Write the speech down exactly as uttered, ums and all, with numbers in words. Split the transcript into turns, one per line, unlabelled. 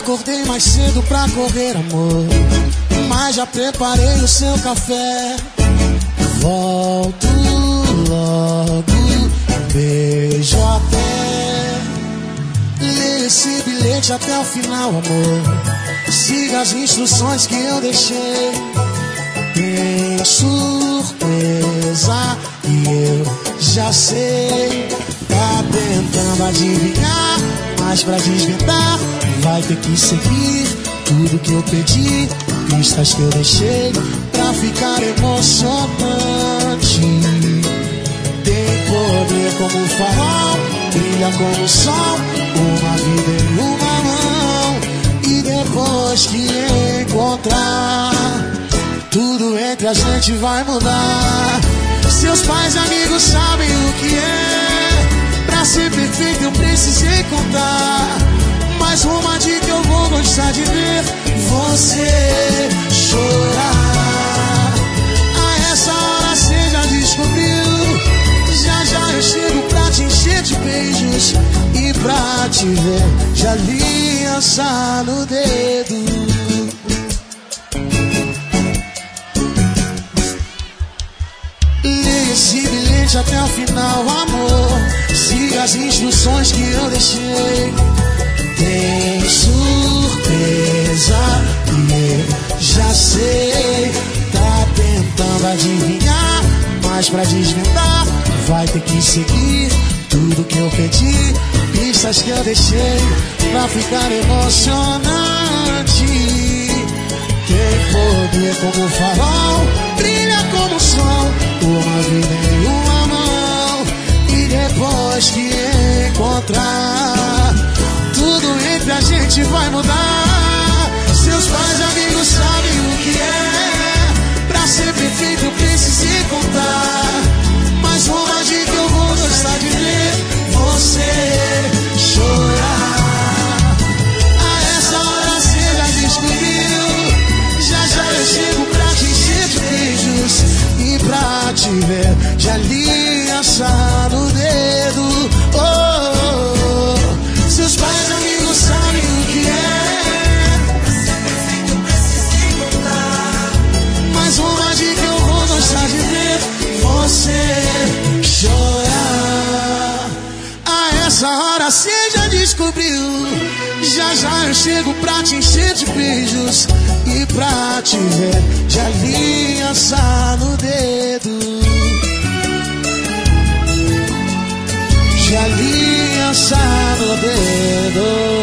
Acordei mais cedo pra correr, amor, mas já preparei o seu café. Volto logo, beijo até. Lê esse bilhete até o final, amor. Siga as instruções que eu deixei. Tem surpresa e eu já sei. Tá tentando adivinhar, mas pra desvendar vai ter que seguir tudo que eu pedi, pistas que eu deixei pra ficar emocionante. Tem poder como o farol, brilha como o sol, uma vida em uma mão. E depois que encontrar, tudo entre a gente vai mudar. Seus pais e amigos sabem o que é. Pra ser perfeito eu precisei contar, mas uma dica eu vou gostar de ver você chorar. A essa hora cê já descobriu. Já já eu chego pra te encher de beijos e pra te ver já aliança no dedo. Lê esse bilhete até o final, amor. Siga as instruções que eu deixei. Tem surpresa e eu já sei. Tá tentando adivinhar, mas pra desvendar vai ter que seguir tudo que eu pedi, pistas que eu deixei pra ficar emocionante. Tem poder como o farol, brilha como o sol, uma vida em uma mão. E depois que encontrar, tudo entre a gente vai mudar. Seus pais e amigos sabem o que é. Pra ser perfeito eu precisei contar, mas uma dica eu vou gostar de ver você chorar. A essa hora cê já descobriu. Já já eu chego pra te encher de beijos e pra te ver já aliança no dedo. Oh, oh, oh. Seus pais e amigos sabem o que é. Pra ser perfeito eu precisei contar, mas uma dica eu vou gostar de ver você chorar. A essa hora cê já descobriu. Já já eu chego pra te encher de beijos e pra te ver de aliança no dedo. De aliança no dedo.